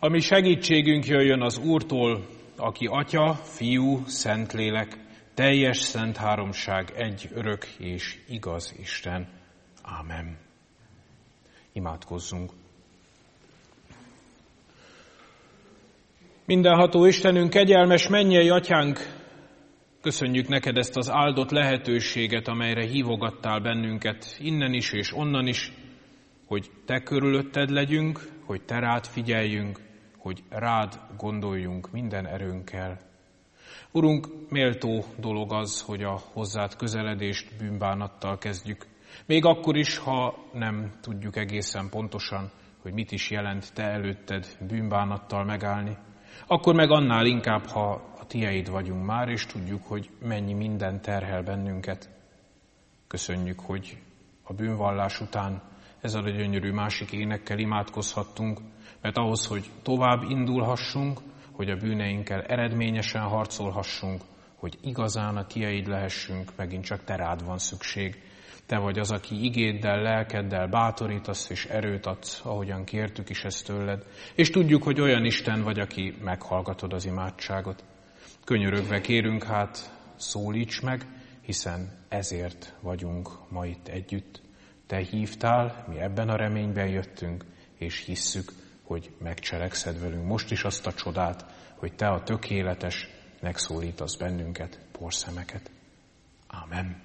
Ami segítségünk jöjjön az Úrtól, aki Atya, Fiú, Szentlélek, teljes szent háromság, egy örök és igaz Isten. Ámen. Imádkozzunk. Mindenható Istenünk, kegyelmes mennyei Atyánk, köszönjük neked ezt az áldott lehetőséget, amelyre hívogattál bennünket innen is és onnan is, hogy te körülötted legyünk, hogy te rád figyeljünk, hogy rád gondoljunk minden erőnkkel. Urunk, méltó dolog az, hogy a hozzád közeledést bűnbánattal kezdjük. Még akkor is, ha nem tudjuk egészen pontosan, hogy mit is jelent te előtted bűnbánattal megállni. Akkor meg annál inkább, ha a tieid vagyunk már, és tudjuk, hogy mennyi minden terhel bennünket. Köszönjük, hogy a bűnvallás után ezzel a gyönyörű másik énekkel imádkozhattunk, mert ahhoz, hogy tovább indulhassunk, hogy a bűneinkkel eredményesen harcolhassunk, hogy igazán a tieid lehessünk, megint csak te rád van szükség. Te vagy az, aki igéddel, lelkeddel bátorítasz és erőt adsz, ahogyan kértük is ezt tőled. És tudjuk, hogy olyan Isten vagy, aki meghallgatod az imádságot. Könyörögve kérünk, hát szólíts meg, hiszen ezért vagyunk ma itt együtt. Te hívtál, mi ebben a reményben jöttünk, és hisszük, hogy megcselekszed velünk most is azt a csodát, hogy te a tökéletes megszólítasz bennünket, porszemeket. Ámen.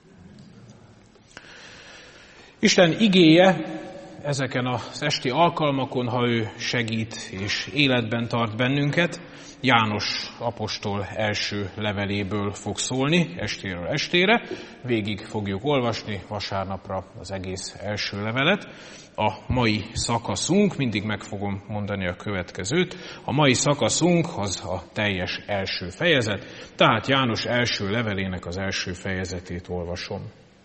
Isten igéje ezeken az esti alkalmakon, ha ő segít és életben tart bennünket, János apostol első leveléből fog szólni, estéről estére. Végig fogjuk olvasni vasárnapra az egész első levelet. A mai szakaszunk, mindig meg fogom mondani a következőt, a mai szakaszunk az a teljes első fejezet, tehát János első levelének az első fejezetét olvasom.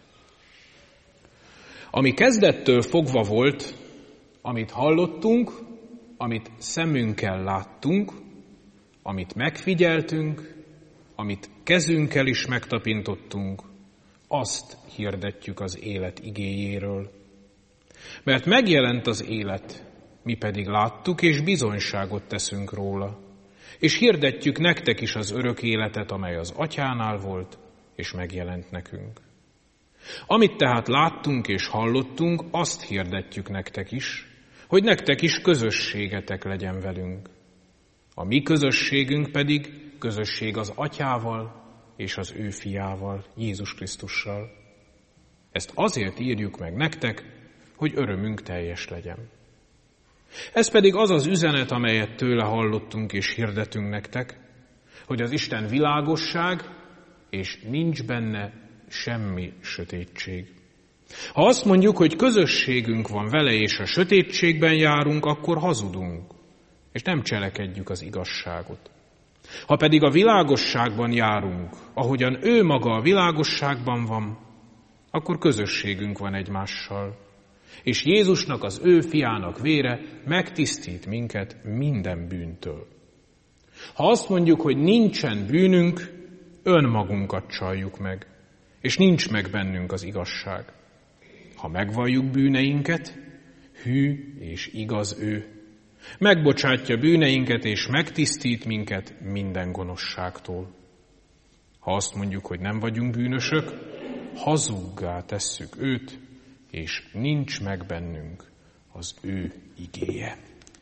Ami kezdettől fogva volt, amit hallottunk, amit szemünkkel láttunk, amit megfigyeltünk, amit kezünkkel is megtapintottunk, azt hirdetjük az élet igéjéről. Mert megjelent az élet, mi pedig láttuk, és bizonyságot teszünk róla. És hirdetjük nektek is az örök életet, amely az Atyánál volt, és megjelent nekünk. Amit tehát láttunk és hallottunk, azt hirdetjük nektek is, hogy nektek is közösségetek legyen velünk. A mi közösségünk pedig közösség az Atyával és az ő fiával, Jézus Krisztussal. Ezt azért írjuk meg nektek, hogy örömünk teljes legyen. Ez pedig az az üzenet, amelyet tőle hallottunk és hirdetünk nektek, hogy az Isten világosság, és nincs benne semmi sötétség. Ha azt mondjuk, hogy közösségünk van vele, és a sötétségben járunk, akkor hazudunk, és nem cselekedjük az igazságot. Ha pedig a világosságban járunk, ahogyan ő maga a világosságban van, akkor közösségünk van egymással. És Jézusnak, az ő fiának vére megtisztít minket minden bűntől. Ha azt mondjuk, hogy nincsen bűnünk, önmagunkat csaljuk meg, és nincs meg bennünk az igazság. Ha megvalljuk bűneinket, hű és igaz ő. Megbocsátja bűneinket, és megtisztít minket minden gonoszságtól. Ha azt mondjuk, hogy nem vagyunk bűnösök, hazuggá tesszük őt, és nincs meg bennünk az ő igéje.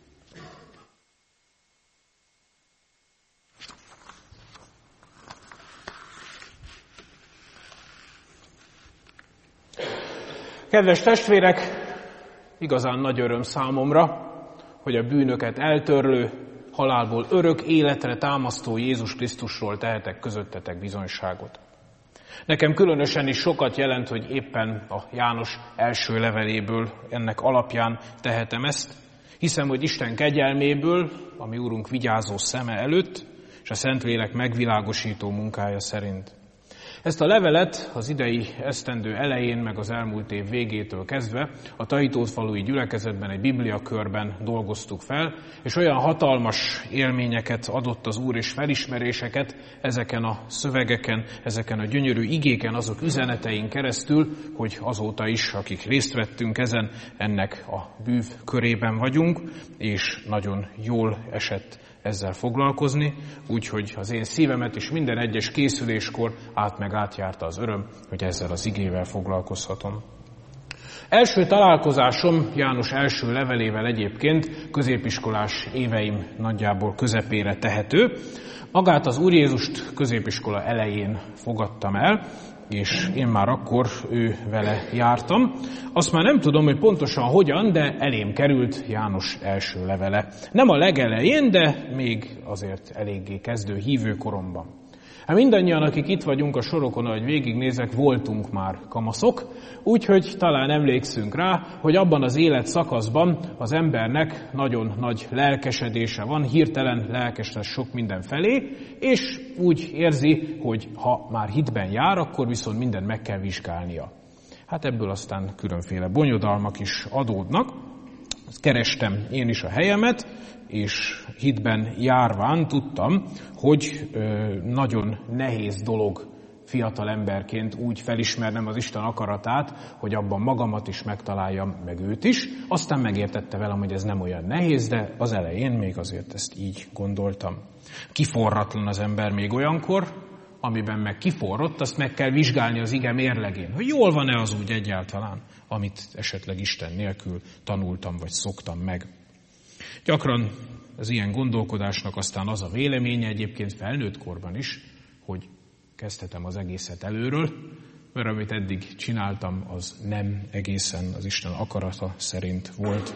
Kedves testvérek, igazán nagy öröm számomra, hogy a bűnöket eltörlő, halálból örök életre támasztó Jézus Krisztusról tehetek közöttetek bizonyságot. Nekem különösen is sokat jelent, hogy éppen a János első leveléből ennek alapján tehetem ezt. Hiszem, hogy Isten kegyelméből, a mi Úrunk vigyázó szeme előtt, és a Szentlélek megvilágosító munkája szerint. Ezt a levelet az idei esztendő elején, meg az elmúlt év végétől kezdve a Tahitófalui gyülekezetben egy bibliakörben dolgoztuk fel, és olyan hatalmas élményeket adott az Úr és felismeréseket ezeken a szövegeken, ezeken a gyönyörű igéken, azok üzenetein keresztül, hogy azóta is, akik részt vettünk ezen, ennek a bűv körében vagyunk, és nagyon jól esett ezzel foglalkozni, úgyhogy az én szívemet is minden egyes készüléskor átjárta az öröm, hogy ezzel az igével foglalkozhatom. Első találkozásom János első levelével egyébként középiskolás éveim nagyjából közepére tehető. Magát az Úr Jézust középiskola elején fogadtam el, és én már akkor ő vele jártam. Azt már nem tudom, hogy pontosan hogyan, de elém került János első levele. Nem a legelején, de még azért eléggé kezdő hívőkoromban. Hát mindannyian, akik itt vagyunk a sorokon, ahogy végignézek, voltunk már kamaszok, úgyhogy talán emlékszünk rá, hogy abban az életszakaszban az embernek nagyon nagy lelkesedése van, hirtelen lelkes lesz sok minden felé, és úgy érzi, hogy ha már hitben jár, akkor viszont mindent meg kell vizsgálnia. Hát ebből aztán különféle bonyodalmak is adódnak. Kerestem én is a helyemet, és hitben járván tudtam, hogy nagyon nehéz dolog fiatal emberként úgy felismernem az Isten akaratát, hogy abban magamat is megtaláljam, meg őt is. Aztán megértette velem, hogy ez nem olyan nehéz, de az elején még azért ezt így gondoltam. Kiforratlan az ember még olyankor, amiben meg kiforrott, azt meg kell vizsgálni az ige mérlegén, hogy jól van-e az úgy egyáltalán, amit esetleg Isten nélkül tanultam vagy szoktam meg. Gyakran az ilyen gondolkodásnak aztán az a véleménye egyébként felnőtt korban is, hogy kezdhetem az egészet előről, mert amit eddig csináltam, az nem egészen az Isten akarata szerint volt.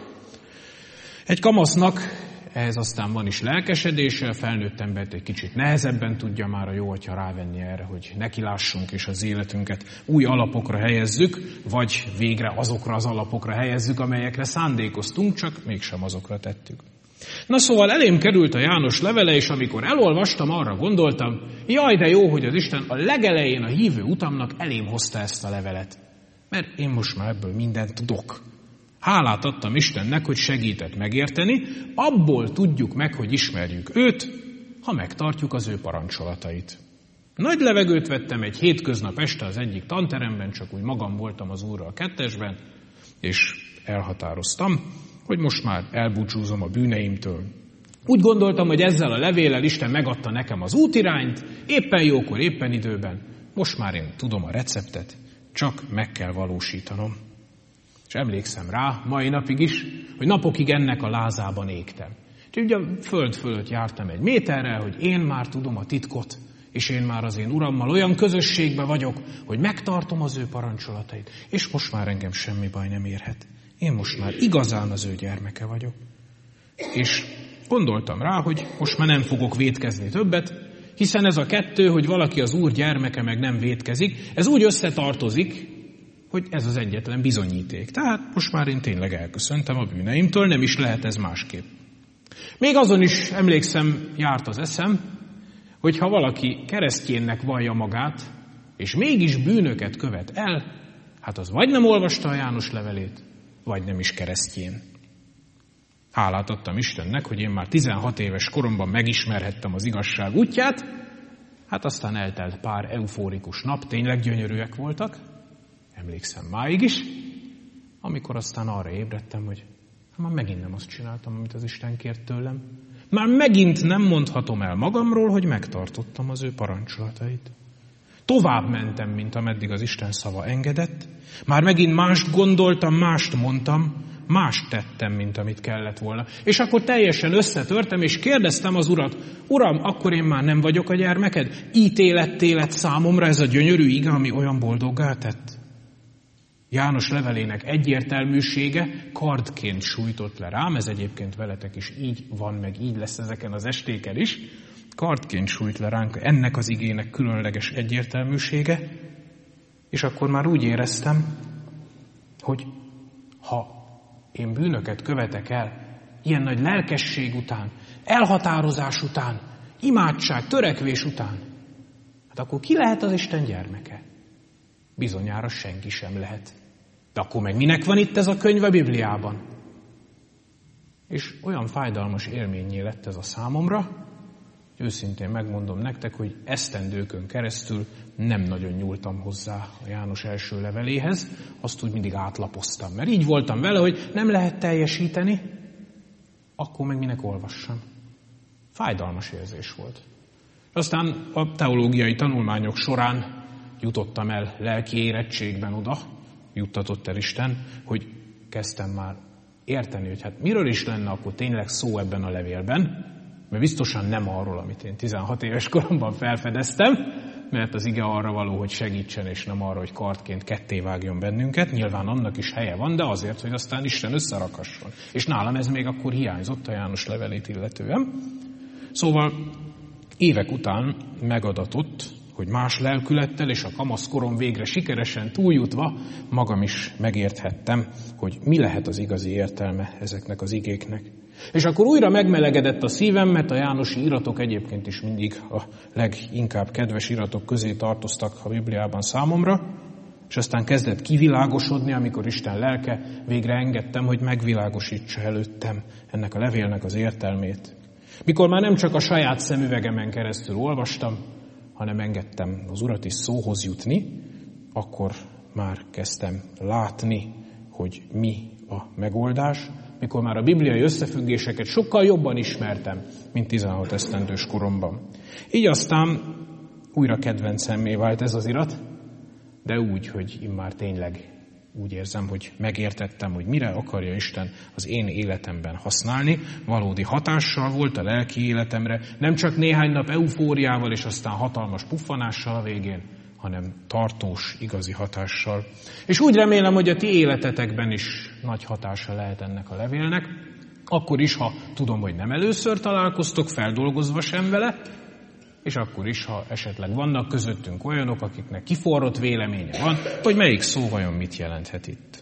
Egy kamasznak ehhez aztán van is lelkesedése, a felnőtt embert egy kicsit nehezebben tudja már a jó atya rávenni erre, hogy nekilássunk és az életünket új alapokra helyezzük, vagy végre azokra az alapokra helyezzük, amelyekre szándékoztunk, csak mégsem azokra tettük. Na szóval elém került a János levele, és amikor elolvastam, arra gondoltam, jaj, de jó, hogy az Isten a legelején a hívő utamnak elém hozta ezt a levelet. Mert én most már ebből mindent tudok. Hálát adtam Istennek, hogy segített megérteni, abból tudjuk meg, hogy ismerjük őt, ha megtartjuk az ő parancsolatait. Nagy levegőt vettem egy hétköznap este az egyik tanteremben, csak úgy magam voltam az Úrral kettesben, és elhatároztam, hogy most már elbúcsúzom a bűneimtől. Úgy gondoltam, hogy ezzel a levéllel Isten megadta nekem az útirányt, éppen jókor, éppen időben. Most már én tudom a receptet, csak meg kell valósítanom. És emlékszem rá, mai napig is, hogy napokig ennek a lázában égtem. És ugye a föld fölött jártam egy méterrel, hogy én már tudom a titkot, és én már az én Urammal olyan közösségben vagyok, hogy megtartom az ő parancsolatait, és most már engem semmi baj nem érhet. Én most már igazán az ő gyermeke vagyok. És gondoltam rá, hogy most már nem fogok vétkezni többet, hiszen ez a kettő, hogy valaki az Úr gyermeke meg nem vétkezik, ez úgy összetartozik, hogy ez az egyetlen bizonyíték. Tehát most már én tényleg elköszöntem a bűneimtől, nem is lehet ez másképp. Még azon is emlékszem, járt az eszem, hogy ha valaki keresztjénnek vallja magát, és mégis bűnöket követ el, hát az vagy nem olvasta a János levelét, vagy nem is keresztjén. Hálát adtam Istennek, hogy én már 16 éves koromban megismerhettem az igazság útját, hát aztán eltelt pár eufórikus nap, tényleg gyönyörűek voltak, emlékszem máig is, amikor aztán arra ébredtem, hogy már megint nem azt csináltam, amit az Isten kért tőlem. Már megint nem mondhatom el magamról, hogy megtartottam az ő parancsolatait. Tovább mentem, mint ameddig az Isten szava engedett. Már megint mást gondoltam, mást mondtam, mást tettem, mint amit kellett volna. És akkor teljesen összetörtem, és kérdeztem az Urat, Uram, akkor én már nem vagyok a gyermeked? Ítéletté lett számomra ez a gyönyörű ige, ami olyan boldoggá tett? János levelének egyértelműsége kardként sújtott le rám, ez egyébként veletek is így van, meg így lesz ezeken az estéken is. Kardként sújt le ránk ennek az igének különleges egyértelműsége, és akkor már úgy éreztem, hogy ha én bűnöket követek el, ilyen nagy lelkesség után, elhatározás után, imádság, törekvés után, Hát akkor ki lehet az Isten gyermeke? Bizonyára senki sem lehet. De akkor meg minek van itt ez a könyv a Bibliában? És olyan fájdalmas élménnyé lett ez a számomra, hogy őszintén megmondom nektek, hogy esztendőkön keresztül nem nagyon nyúltam hozzá a János első leveléhez, azt úgy mindig átlapoztam, mert így voltam vele, hogy nem lehet teljesíteni, akkor meg minek olvassam. Fájdalmas érzés volt. Aztán a teológiai tanulmányok során jutottam el lelki érettségben oda, juttatott el Isten, hogy kezdtem már érteni, hogy hát miről is lenne akkor tényleg szó ebben a levélben, mert biztosan nem arról, amit én 16 éves koromban felfedeztem, mert az ige arra való, hogy segítsen, és nem arra, hogy kardként kettévágjon bennünket. Nyilván annak is helye van, de azért, hogy aztán Isten összerakasson. És nálam ez még akkor hiányzott a János levelét illetően. Szóval évek után megadatott, hogy más lelkülettel és a kamaszkorom végre sikeresen túljutva magam is megérthettem, hogy mi lehet az igazi értelme ezeknek az igéknek. És akkor újra megmelegedett a szívem, mert a jánosi iratok egyébként is mindig a leginkább kedves iratok közé tartoztak a Bibliában számomra, és aztán kezdett kivilágosodni, amikor Isten lelke végre engedtem, hogy megvilágosítsa előttem ennek a levélnek az értelmét. Mikor már nem csak a saját szemüvegemen keresztül olvastam, hanem engedtem az Urat is szóhoz jutni, akkor már kezdtem látni, hogy mi a megoldás, mikor már a bibliai összefüggéseket sokkal jobban ismertem, mint 16 esztendős koromban. Így aztán újra kedvencemmé vált ez az irat, de úgy, hogy immár tényleg úgy érzem, hogy megértettem, hogy mire akarja Isten az én életemben használni. Valódi hatással volt a lelki életemre, nem csak néhány nap eufóriával és aztán hatalmas puffanással a végén, hanem tartós, igazi hatással. És úgy remélem, hogy a ti életetekben is nagy hatása lehet ennek a levélnek, akkor is, ha tudom, hogy nem először találkoztok, feldolgozva sem vele, és akkor is, ha esetleg vannak közöttünk olyanok, akiknek kiforrott véleménye van, hogy melyik szó vajon mit jelenthet itt.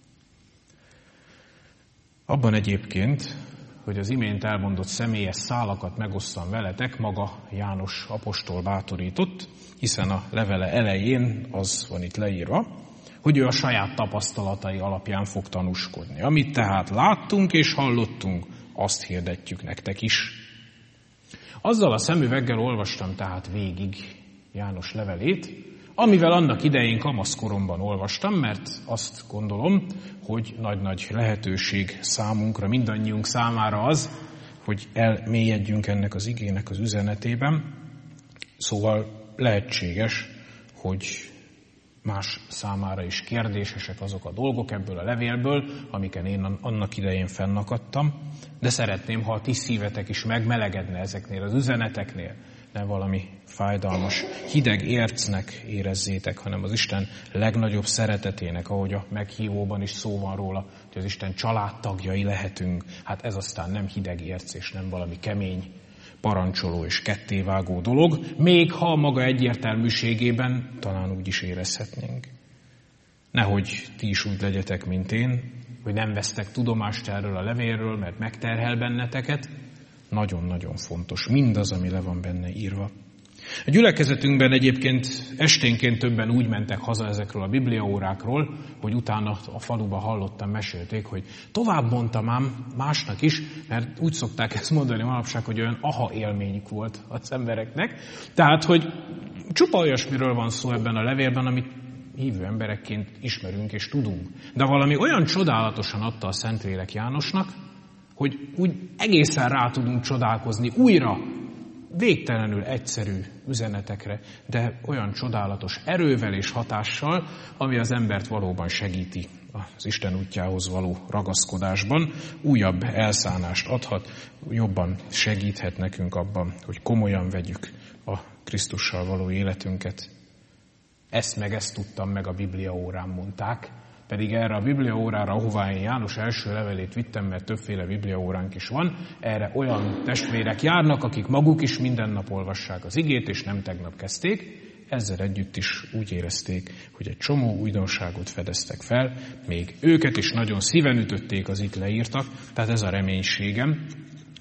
Abban egyébként, hogy az imént elmondott személyes szálakat megosszam veletek, maga János apostol bátorított, hiszen a levele elején az van itt leírva, hogy ő a saját tapasztalatai alapján fog tanúskodni. Amit tehát láttunk és hallottunk, azt hirdetjük nektek is. Azzal a szemüveggel olvastam tehát végig János levelét, amivel annak idején kamaszkoromban olvastam, mert azt gondolom, hogy nagy-nagy lehetőség számunkra, mindannyiunk számára az, hogy elmélyedjünk ennek az igének az üzenetében. Szóval lehetséges, hogy más számára is kérdésesek azok a dolgok ebből a levélből, amiken én annak idején fennakadtam, de szeretném, ha a ti szívetek is megmelegedne ezeknél az üzeneteknél, nem valami fájdalmas, hideg ércnek érezzétek, hanem az Isten legnagyobb szeretetének, ahogy a meghívóban is szó van róla, hogy az Isten családtagjai lehetünk. Hát ez aztán nem hideg érc, és nem valami kemény, parancsoló és kettévágó dolog, még ha maga egyértelműségében talán úgy is érezhetnénk. Nehogy ti is úgy legyetek, mint én, hogy nem vesztek tudomást erről a levélről, mert megterhel benneteket. Nagyon-nagyon fontos mindaz, ami le van benne írva. A gyülekezetünkben egyébként esténként többen úgy mentek haza ezekről a bibliaórákról, hogy utána a faluba hallottam, mesélték, hogy tovább mondtam ám másnak is, mert úgy szokták ezt mondani manapság, hogy olyan aha élményük volt az embereknek. Tehát, hogy csupa olyasmiről van szó ebben a levélben, amit hívő emberekként ismerünk és tudunk. De valami olyan csodálatosan adta a Szentlélek Jánosnak, hogy úgy egészen rá tudunk csodálkozni újra, végtelenül egyszerű üzenetekre, de olyan csodálatos erővel és hatással, ami az embert valóban segíti az Isten útjához való ragaszkodásban, újabb elszánást adhat, jobban segíthet nekünk abban, hogy komolyan vegyük a Krisztussal való életünket. Ezt tudtam meg a Biblia órán, mondták, pedig erre a Biblia órára, ahová én János első levelét vittem, mert többféle Biblia óránk is van, erre olyan testvérek járnak, akik maguk is minden nap olvassák az igét, és nem tegnap kezdték, ezzel együtt is úgy érezték, hogy egy csomó újdonságot fedeztek fel, még őket is nagyon szíven ütötték az itt leírtak, tehát ez a reménységem,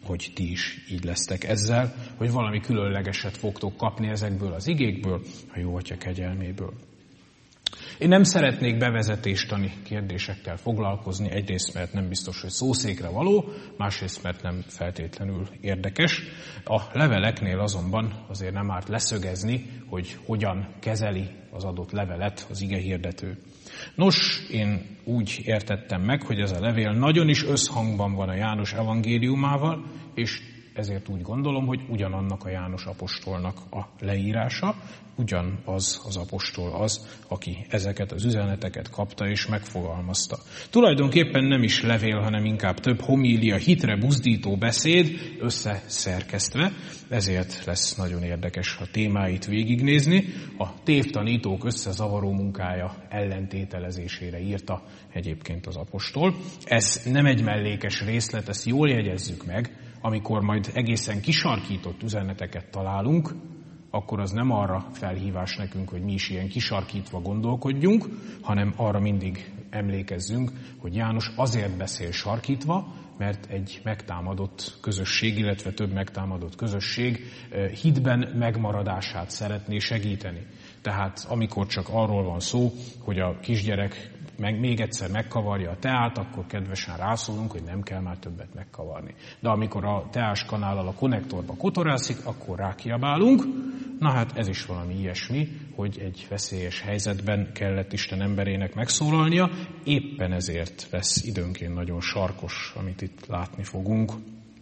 hogy ti is így lesztek ezzel, hogy valami különlegeset fogtok kapni ezekből az igékből, a jó Atya kegyelméből. Én nem szeretnék bevezetéstani kérdésekkel foglalkozni, egyrészt, mert nem biztos, hogy szószékre való, másrészt, mert nem feltétlenül érdekes. A leveleknél azonban azért nem árt leszögezni, hogy hogyan kezeli az adott levelet az igehirdető. Nos, én úgy értettem meg, hogy ez a levél nagyon is összhangban van a János evangéliumával, és ezért úgy gondolom, hogy ugyanannak a János apostolnak a leírása, ugyanaz az apostol az, aki ezeket az üzeneteket kapta és megfogalmazta. Tulajdonképpen nem is levél, hanem inkább több homília, hitre buzdító beszéd összeszerkesztve, ezért lesz nagyon érdekes a témáit végignézni. A tévtanítók összezavaró munkája ellentételezésére írta egyébként az apostol. Ez nem egy mellékes részlet, ezt jól jegyezzük meg, amikor majd egészen kisarkított üzeneteket találunk, akkor az nem arra felhívás nekünk, hogy mi is ilyen kisarkítva gondolkodjunk, hanem arra mindig emlékezzünk, hogy János azért beszél sarkítva, mert egy megtámadott közösség, illetve több megtámadott közösség hitben megmaradását szeretné segíteni. Tehát amikor csak arról van szó, hogy a kisgyerek még egyszer megkavarja a teát, akkor kedvesen rászólunk, hogy nem kell már többet megkavarni. De amikor a teás kanállal a konnektorba kotorászik, akkor rákiabálunk. Na hát ez is valami ilyesmi, hogy egy veszélyes helyzetben kellett Isten emberének megszólalnia, éppen ezért lesz időnként nagyon sarkos, amit itt látni fogunk.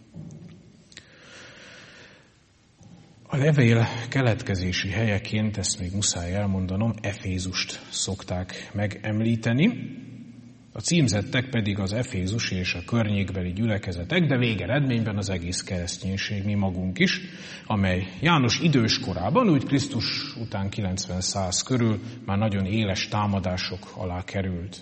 A levél keletkezési helyeként, ezt még muszáj elmondanom, Efézust szokták megemlíteni. A címzettek pedig az efézusi és a környékbeli gyülekezetek, de végeredményben az egész kereszténység, mi magunk is, amely János idős korában, úgy Krisztus után 90-100 körül már nagyon éles támadások alá került.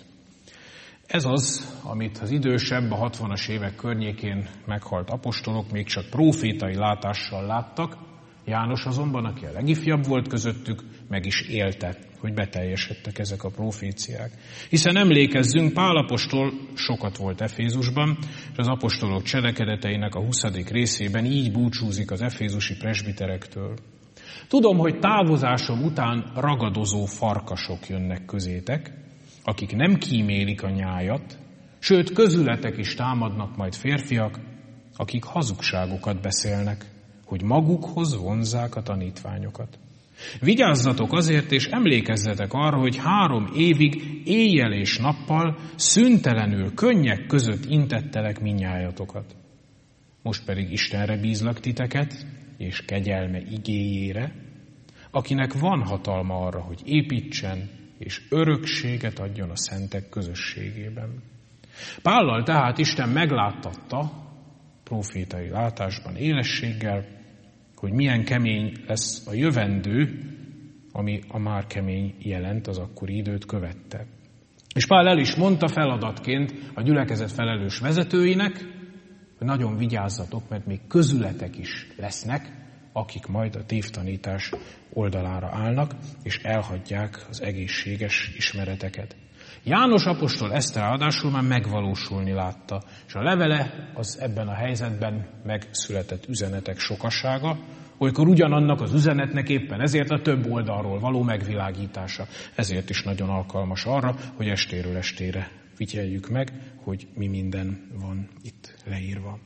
Ez az, amit az idősebb, a 60-as évek környékén meghalt apostolok még csak prófétai látással láttak, János azonban, aki a legifjabb volt közöttük, meg is élte, hogy beteljesedtek ezek a proféciák. Hiszen emlékezzünk, Pál apostol sokat volt Efézusban, és az apostolok cselekedeteinek a 20. részében így búcsúzik az efézusi presbiterektől. Tudom, hogy távozásom után ragadozó farkasok jönnek közétek, akik nem kímélik a nyájat, sőt, közületek is támadnak majd férfiak, akik hazugságokat beszélnek, hogy magukhoz vonzzák a tanítványokat. Vigyázzatok azért, és emlékezzetek arra, hogy 3 évig éjjel és nappal szüntelenül könnyek között intettelek mindnyájatokat. Most pedig Istenre bízlak titeket, és kegyelme igéjére, akinek van hatalma arra, hogy építsen, és örökséget adjon a szentek közösségében. Pállal tehát Isten megláttatta, profétai látásban, élességgel, hogy milyen kemény lesz a jövendő, ami a már kemény jelent, az akkori időt követte. És Pál el is mondta feladatként a gyülekezet felelős vezetőinek, hogy nagyon vigyázzatok, mert még közületek is lesznek, akik majd a tévtanítás oldalára állnak, és elhagyják az egészséges ismereteket. János apostol ezt ráadásul már megvalósulni látta, és a levele az ebben a helyzetben megszületett üzenetek sokasága, olykor ugyanannak az üzenetnek éppen ezért a több oldalról való megvilágítása. Ezért is nagyon alkalmas arra, hogy estéről estére figyeljük meg, hogy mi minden van itt leírva.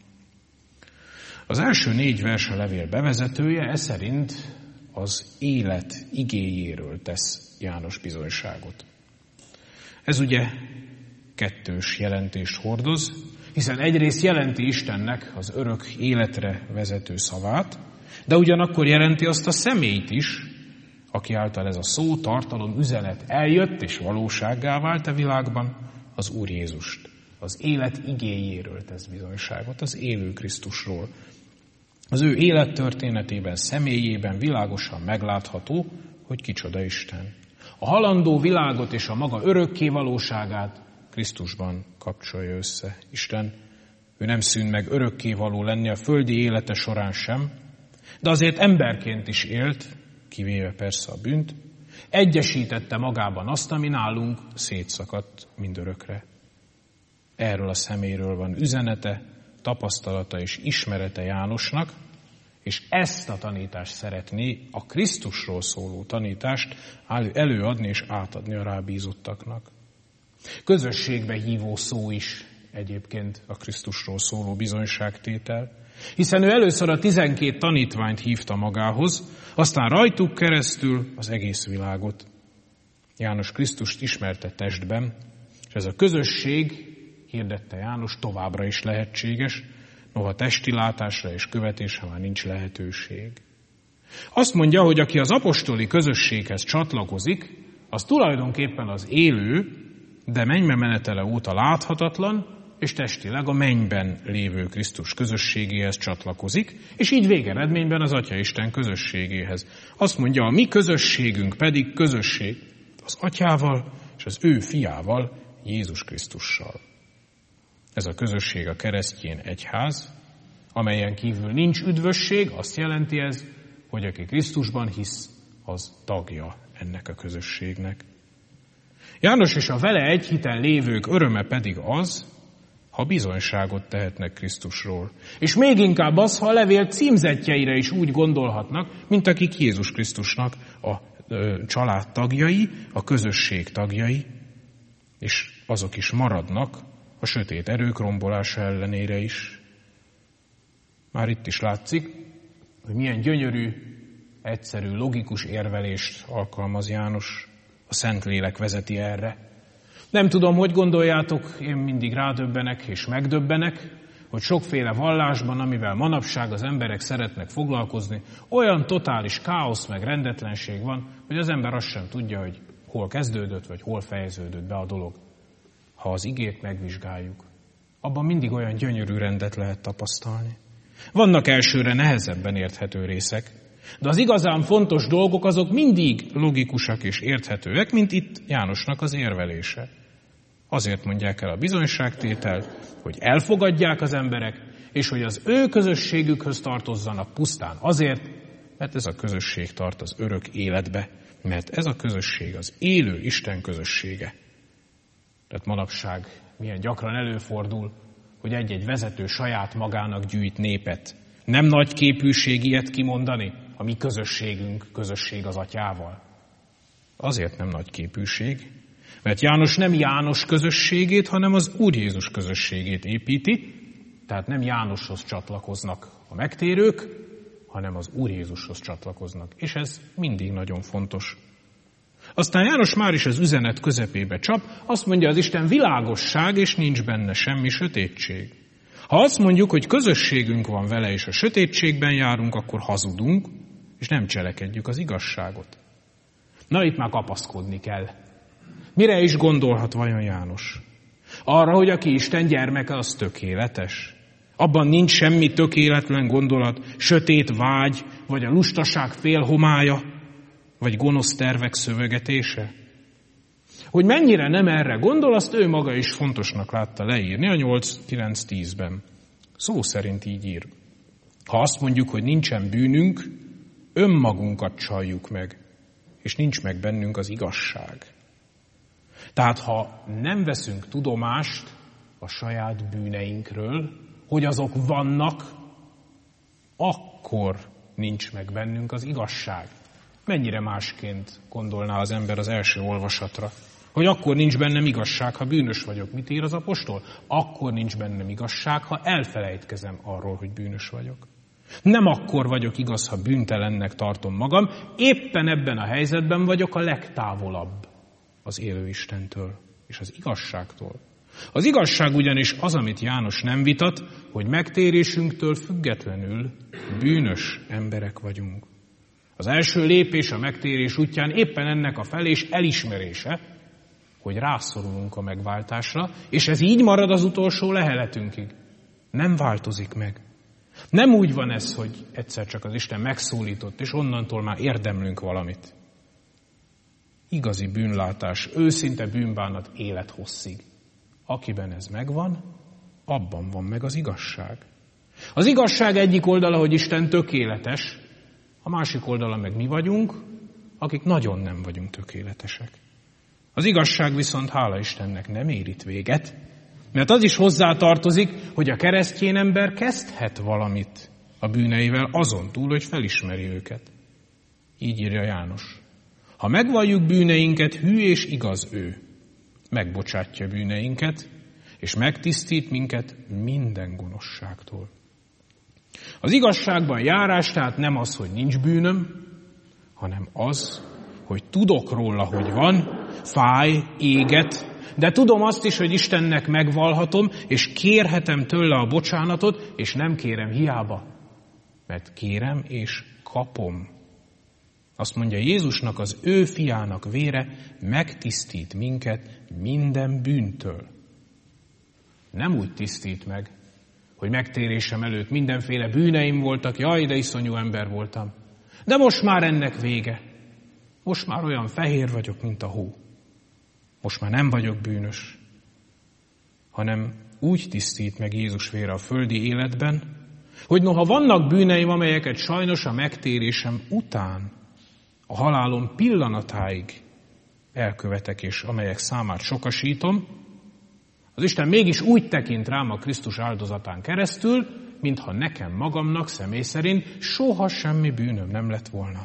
Az első 4 vers a levél bevezetője, ez szerint az élet igéjéről tesz János bizonyságot. Ez ugye kettős jelentést hordoz, hiszen egyrészt jelenti Istennek az örök életre vezető szavát, de ugyanakkor jelenti azt a személyt is, aki által ez a szó, tartalom, üzenet eljött és valósággá vált a világban, az Úr Jézust. Az élet igéjéről tesz bizonyságot, az élő Krisztusról. Az ő élettörténetében, személyében világosan meglátható, hogy kicsoda Isten. A halandó világot és a maga örökké valóságát Krisztusban kapcsolja össze Isten. Ő nem szűn meg örökké való lenni a földi élete során sem, de azért emberként is élt, kivéve persze a bűnt, egyesítette magában azt, ami nálunk szétszakadt mindörökre. Erről a személyről van üzenete, tapasztalata és ismerete Jánosnak, és ezt a tanítást szeretné, a Krisztusról szóló tanítást előadni és átadni a rábízottaknak. Közösségbe hívó szó is egyébként a Krisztusról szóló bizonyságtétel, hiszen ő először a 12 tanítványt hívta magához, aztán rajtuk keresztül az egész világot. János Krisztust ismerte testben, és ez a közösség, hirdette János, továbbra is lehetséges, noha testi látásra és követésre már nincs lehetőség. Azt mondja, hogy aki az apostoli közösséghez csatlakozik, az tulajdonképpen az élő, de mennybe menetele óta láthatatlan, és testileg a mennyben lévő Krisztus közösségéhez csatlakozik, és így végeredményben az Atyaisten közösségéhez. Azt mondja, a mi közösségünk pedig közösség az Atyával és az ő fiával, Jézus Krisztussal. Ez a közösség a keresztjén egyház, amelyen kívül nincs üdvösség, azt jelenti ez, hogy aki Krisztusban hisz, az tagja ennek a közösségnek. János és a vele egy hiten lévők öröme pedig az, ha bizonyságot tehetnek Krisztusról. És még inkább az, ha a levél címzettjeire is úgy gondolhatnak, mint akik Jézus Krisztusnak a család tagjai, a közösség tagjai, és azok is maradnak a sötét erők rombolása ellenére is. Már itt is látszik, hogy milyen gyönyörű, egyszerű, logikus érvelést alkalmaz János. A Szentlélek vezeti erre. Nem tudom, hogy gondoljátok, én mindig rádöbbenek és megdöbbenek, hogy sokféle vallásban, amivel manapság az emberek szeretnek foglalkozni, olyan totális káosz meg rendetlenség van, hogy az ember azt sem tudja, hogy hol kezdődött, vagy hol fejeződött be a dolog. Ha az igét megvizsgáljuk, abban mindig olyan gyönyörű rendet lehet tapasztalni. Vannak elsőre nehezebben érthető részek, de az igazán fontos dolgok azok mindig logikusak és érthetőek, mint itt Jánosnak az érvelése. Azért mondják el a bizonyságtételt, hogy elfogadják az emberek, és hogy az ő közösségükhöz tartozzanak pusztán azért, mert ez a közösség tart az örök életbe, mert ez a közösség az élő Isten közössége. Tehát manapság milyen gyakran előfordul, hogy egy-egy vezető saját magának gyűjt népet. Nem nagy képűség ilyet kimondani, a mi közösségünk, közösség az Atyával. Azért nem nagy képűség, mert János nem János közösségét, hanem az Úr Jézus közösségét építi, tehát nem Jánoshoz csatlakoznak a megtérők, hanem az Úr Jézushoz csatlakoznak. És ez mindig nagyon fontos. Aztán János már is az üzenet közepébe csap, azt mondja, az Isten világosság, és nincs benne semmi sötétség. Ha azt mondjuk, hogy közösségünk van vele, és a sötétségben járunk, akkor hazudunk, és nem cselekedjük az igazságot. Na, itt már kapaszkodni kell. Mire is gondolhat vajon János? Arra, hogy aki Isten gyermeke, az tökéletes. Abban nincs semmi tökéletlen gondolat, sötét vágy, vagy a lustaság félhomája, vagy gonosz tervek szövegetése. Hogy mennyire nem erre gondol, azt ő maga is fontosnak látta leírni a 8-9-10-ben. Szó szerint így ír. Ha azt mondjuk, hogy nincsen bűnünk, önmagunkat csaljuk meg, és nincs meg bennünk az igazság. Tehát ha nem veszünk tudomást a saját bűneinkről, hogy azok vannak, akkor nincs meg bennünk az igazság. Mennyire másként gondolná az ember az első olvasatra? Hogy akkor nincs bennem igazság, ha bűnös vagyok. Mit ír az apostol? Akkor nincs bennem igazság, ha elfelejtkezem arról, hogy bűnös vagyok. Nem akkor vagyok igaz, ha bűntelennek tartom magam, éppen ebben a helyzetben vagyok a legtávolabb az élő Istentől és az igazságtól. Az igazság ugyanis az, amit János nem vitat, hogy megtérésünktől függetlenül bűnös emberek vagyunk. Az első lépés a megtérés útján éppen ennek a felés elismerése, hogy rászorulunk a megváltásra, és ez így marad az utolsó leheletünkig. Nem változik meg. Nem úgy van ez, hogy egyszer csak az Isten megszólított, és onnantól már érdemlünk valamit. Igazi bűnlátás, őszinte bűnbánat élethosszig. Akiben ez megvan, abban van meg az igazság. Az igazság egyik oldala, hogy Isten tökéletes, a másik oldala meg mi vagyunk, akik nagyon nem vagyunk tökéletesek. Az igazság viszont, hála Istennek, nem ér itt véget, Mert az is hozzátartozik, hogy a keresztény ember kezdhet valamit a bűneivel azon túl, hogy felismeri őket. Így írja János. Ha megvalljuk bűneinket, hű és igaz ő. Megbocsátja bűneinket, és megtisztít minket minden gonoszságtól. Az igazságban járás tehát nem az, hogy nincs bűnöm, hanem az, hogy tudok róla, hogy van, fáj, éget, de tudom azt is, hogy Istennek megvallhatom, és kérhetem tőle a bocsánatot, és nem kérem hiába, mert kérem és kapom. Azt mondja Jézusnak, az ő fiának vére megtisztít minket minden bűntől. Nem úgy tisztít meg, hogy megtérésem előtt mindenféle bűneim voltak, jaj, de iszonyú ember voltam. De most már ennek vége. Most már olyan fehér vagyok, mint a hó. Most már nem vagyok bűnös, hanem úgy tisztít meg Jézus vére a földi életben, hogy noha vannak bűneim, amelyeket sajnos a megtérésem után, a halálom pillanatáig elkövetek, és amelyek számát sokasítom, az Isten mégis úgy tekint rám a Krisztus áldozatán keresztül, mintha nekem magamnak személy szerint soha semmi bűnöm nem lett volna.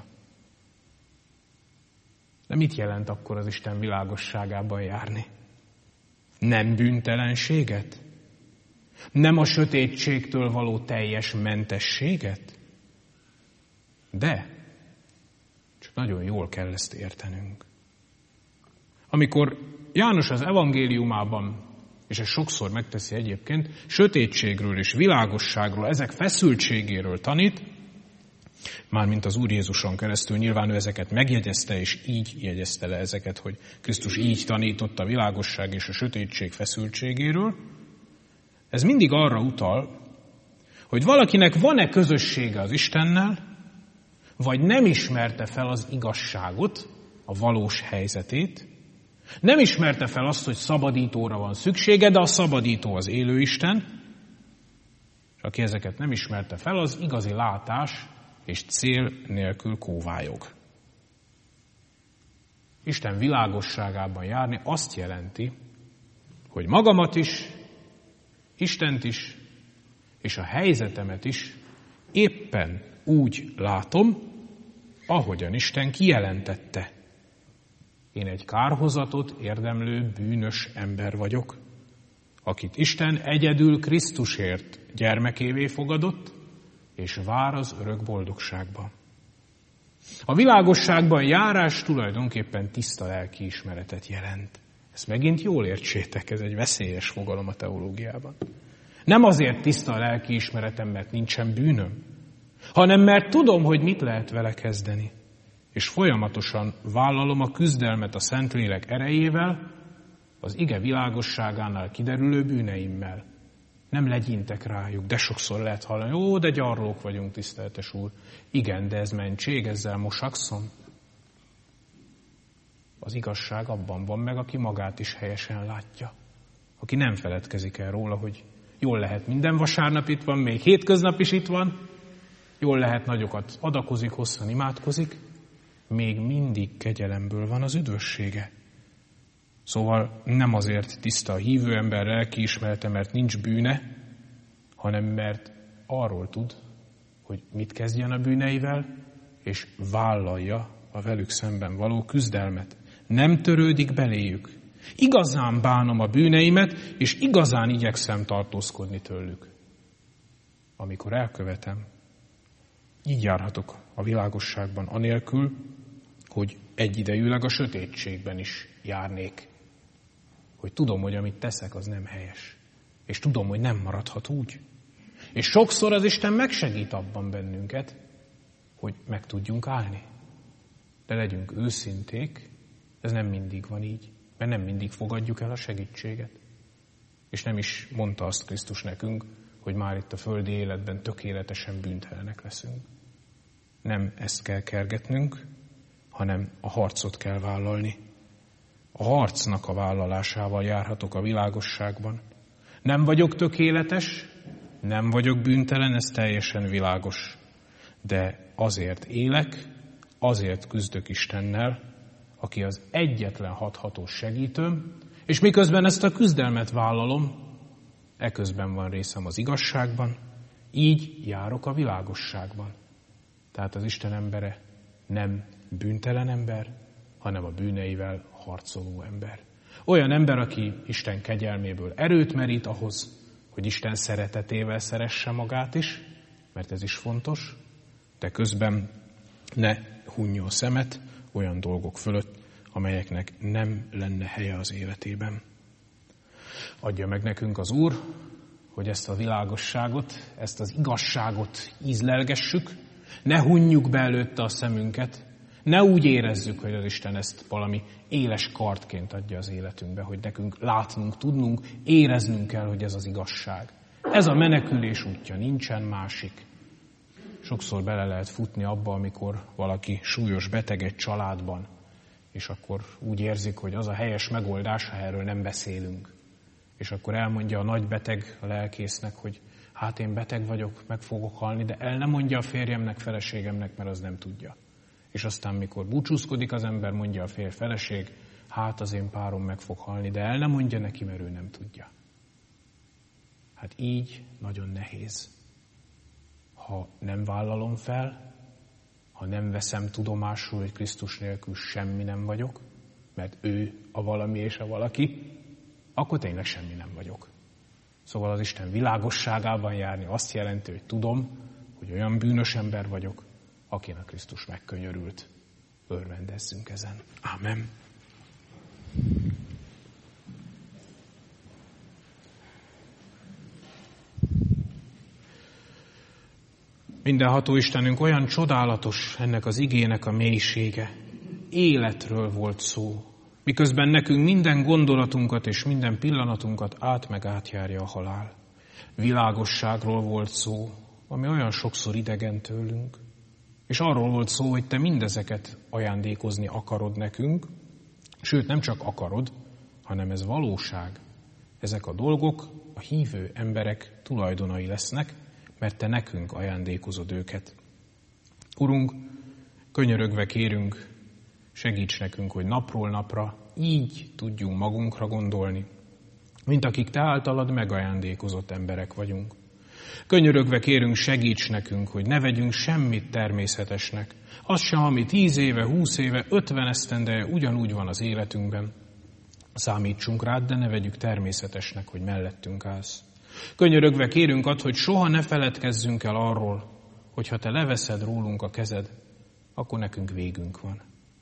De mit jelent akkor az Isten világosságában járni? Nem bűntelenséget? Nem a sötétségtől való teljes mentességet? De, csak nagyon jól kell ezt értenünk. Amikor János az evangéliumában, és ezt sokszor megteszi egyébként, sötétségről és világosságról, ezek feszültségéről tanít, mármint az Úr Jézuson keresztül, nyilván ő ezeket megjegyezte, és így jegyezte le ezeket, hogy Krisztus így tanított a világosság és a sötétség feszültségéről. Ez mindig arra utal, hogy valakinek van-e közössége az Istennel, vagy nem ismerte fel az igazságot, a valós helyzetét, nem ismerte fel azt, hogy szabadítóra van szüksége, de a szabadító az élő Isten, és aki ezeket nem ismerte fel, az igazi látás és cél nélkül kóvályog. Isten világosságában járni azt jelenti, hogy magamat is, Istent is, és a helyzetemet is éppen úgy látom, ahogyan Isten kijelentette. Én egy kárhozatot érdemlő bűnös ember vagyok, akit Isten egyedül Krisztusért gyermekévé fogadott, és vár az örök boldogságba. A világosságban járás tulajdonképpen tiszta lelkiismeretet jelent. Ezt megint jól értsétek, ez egy veszélyes fogalom a teológiában. Nem azért tiszta a lelkiismeretem, mert nincsen bűnöm, hanem mert tudom, hogy mit lehet vele kezdeni. És folyamatosan vállalom a küzdelmet a Szentlélek erejével, az ige világosságánál kiderülő bűneimmel. Nem legyintek rájuk, de sokszor lehet hallani, ó, de gyarlók vagyunk, tiszteltes Úr. Igen, de ez mentség, ezzel mosakszom. Az igazság abban van meg, aki magát is helyesen látja. Aki nem feledkezik el róla, hogy jól lehet minden vasárnap itt van, még hétköznap is itt van, jól lehet nagyokat adakozik, hosszan imádkozik, még mindig kegyelemből van az üdvössége. Szóval nem azért tiszta a hívő ember lelkiismerete, mert nincs bűne, hanem mert arról tud, hogy mit kezdjen a bűneivel, és vállalja a velük szemben való küzdelmet. Nem törődik beléjük. Igazán bánom a bűneimet, és igazán igyekszem tartózkodni tőlük. Amikor elkövetem, így járhatok a világosságban anélkül, hogy egyidejűleg a sötétségben is járnék. Hogy tudom, hogy amit teszek, az nem helyes. És tudom, hogy nem maradhat úgy. És sokszor az Isten megsegít abban bennünket, hogy meg tudjunk állni. De legyünk őszinték, ez nem mindig van így, mert nem mindig fogadjuk el a segítséget. És nem is mondta azt Krisztus nekünk, hogy már itt a földi életben tökéletesen bűntelenek leszünk. Nem ezt kell kergetnünk, hanem a harcot kell vállalni. A harcnak a vállalásával járhatok a világosságban. Nem vagyok tökéletes, nem vagyok bűntelen, ez teljesen világos. De azért élek, azért küzdök Istennel, aki az egyetlen hathatós segítőm, és miközben ezt a küzdelmet vállalom, eközben van részem az igazságban, így járok a világosságban. Tehát az Isten embere nem bűntelen ember, hanem a bűneivel harcoló ember. Olyan ember, aki Isten kegyelméből erőt merít ahhoz, hogy Isten szeretetével szeresse magát is, mert ez is fontos, de közben ne hunjon szemet olyan dolgok fölött, amelyeknek nem lenne helye az életében. Adja meg nekünk az Úr, hogy ezt a világosságot, ezt az igazságot ízlelgessük, ne hunjuk be előtte a szemünket, ne úgy érezzük, hogy az Isten ezt valami éles kardként adja az életünkbe, hogy nekünk látnunk, tudnunk, éreznünk kell, hogy ez az igazság. Ez a menekülés útja, nincsen másik. Sokszor bele lehet futni abba, amikor valaki súlyos beteg egy családban, és akkor úgy érzik, hogy az a helyes megoldás, ha erről nem beszélünk. És akkor elmondja a nagy beteg a lelkésznek, hogy hát én beteg vagyok, meg fogok halni, de el nem mondja a férjemnek, feleségemnek, mert az nem tudja. És aztán, mikor búcsúzkodik az ember, mondja a feleség, hát az én párom meg fog halni, de el nem mondja neki, mert ő nem tudja. Hát így nagyon nehéz. Ha nem vállalom fel, ha nem veszem tudomásul, hogy Krisztus nélkül semmi nem vagyok, mert ő a valami és a valaki, akkor tényleg semmi nem vagyok. Szóval az Isten világosságában járni azt jelenti, hogy tudom, hogy olyan bűnös ember vagyok, akin a Krisztus megkönyörült. Örvendezzünk ezen. Ámen. Mindenható Istenünk, olyan csodálatos ennek az igének a mélysége. Életről volt szó, miközben nekünk minden gondolatunkat és minden pillanatunkat meg átjárja a halál. Világosságról volt szó, ami olyan sokszor idegen tőlünk, és arról volt szó, hogy te mindezeket ajándékozni akarod nekünk, sőt nem csak akarod, hanem ez valóság. Ezek a dolgok a hívő emberek tulajdonai lesznek, mert te nekünk ajándékozod őket. Urunk, könyörögve kérünk, segíts nekünk, hogy napról napra így tudjunk magunkra gondolni, mint akik te általad megajándékozott emberek vagyunk. Könyörögve kérünk, segíts nekünk, hogy ne vegyünk semmit természetesnek. Az sem, ami 10 éve, 20 éve, 50 esztendeje ugyanúgy van az életünkben. Számítsunk rád, de ne vegyük természetesnek, hogy mellettünk állsz. Könyörögve kérünk ad, hogy soha ne feledkezzünk el arról, hogy ha te leveszed rólunk a kezed, akkor nekünk végünk van.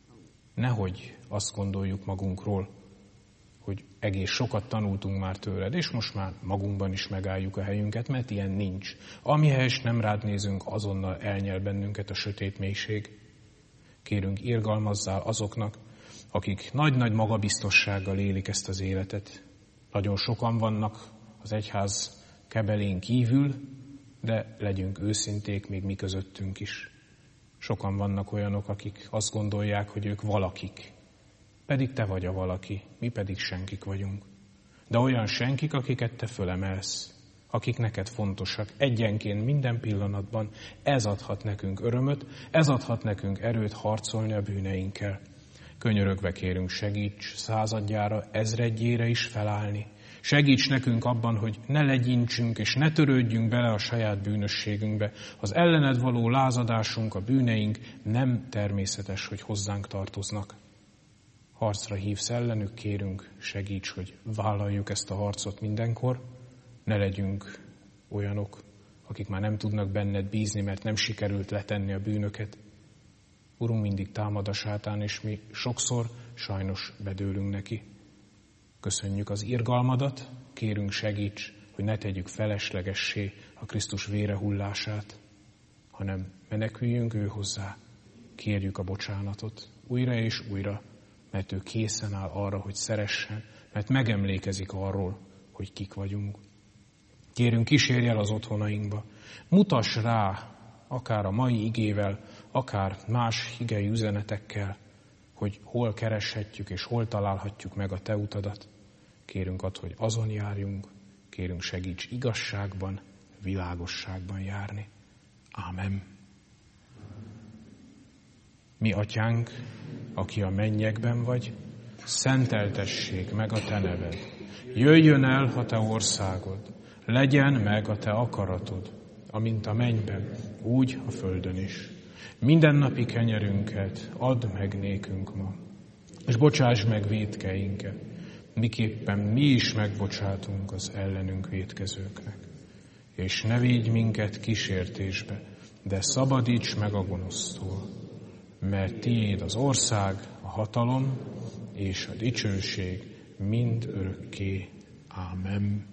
Nehogy azt gondoljuk magunkról, hogy egész sokat tanultunk már tőled, és most már magunkban is megálljuk a helyünket, mert ilyen nincs. Amihez nem rád nézünk, azonnal elnyel bennünket a sötét mélység. Kérünk, irgalmazzál azoknak, akik nagy-nagy magabiztossággal élik ezt az életet. Nagyon sokan vannak az egyház kebelén kívül, de legyünk őszinték még mi közöttünk is. Sokan vannak olyanok, akik azt gondolják, hogy ők valakik. Pedig te vagy a valaki, mi pedig senkik vagyunk. De olyan senkik, akiket te fölemelsz, akik neked fontosak egyenként minden pillanatban. Ez adhat nekünk örömöt, ez adhat nekünk erőt harcolni a bűneinkkel. Könyörögve kérünk, segíts századjára, ezredjére is felállni. Segíts nekünk abban, hogy ne legyintsünk és ne törődjünk bele a saját bűnösségünkbe. Az ellened való lázadásunk, a bűneink nem természetes, hogy hozzánk tartoznak. Harcra hívsz ellenük, kérünk, segíts, hogy vállaljuk ezt a harcot mindenkor. Ne legyünk olyanok, akik már nem tudnak benned bízni, mert nem sikerült letenni a bűnöket. Urunk, mindig támad a sátán, és mi sokszor sajnos bedőlünk neki. Köszönjük az irgalmadat, kérünk, segíts, hogy ne tegyük feleslegessé a Krisztus vére hullását, hanem meneküljünk ő hozzá, kérjük a bocsánatot újra és újra, mert ő készen áll arra, hogy szeressen, mert megemlékezik arról, hogy kik vagyunk. Kérünk, kísérj el az otthonainkba, mutass rá, akár a mai igével, akár más igei üzenetekkel, hogy hol kereshetjük és hol találhatjuk meg a te utadat. Kérünk add, hogy azon járjunk, kérünk, segíts igazságban, világosságban járni. Ámen. Mi atyánk, aki a mennyekben vagy, szenteltessék meg a te neved. Jöjjön el a te országod, legyen meg a te akaratod, amint a mennyben, úgy a földön is. Mindennapi kenyerünket add meg nékünk ma, és bocsáss meg vétkeinket, miképpen mi is megbocsátunk az ellenünk vétkezőknek. És ne védj minket kísértésbe, de szabadíts meg a gonosztól, mert tiéd az ország, a hatalom és a dicsőség mind örökké. Ámen.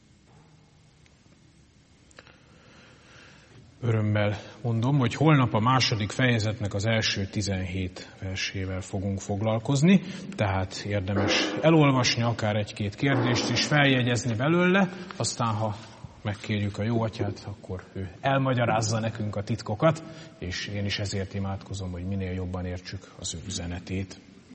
Örömmel mondom, hogy holnap a második fejezetnek az első 17 versével fogunk foglalkozni, tehát érdemes elolvasni, akár egy-két kérdést is feljegyezni belőle, aztán ha megkérjük a jó atyát, akkor ő elmagyarázza nekünk a titkokat, és én is ezért imádkozom, hogy minél jobban értsük az ő üzenetét.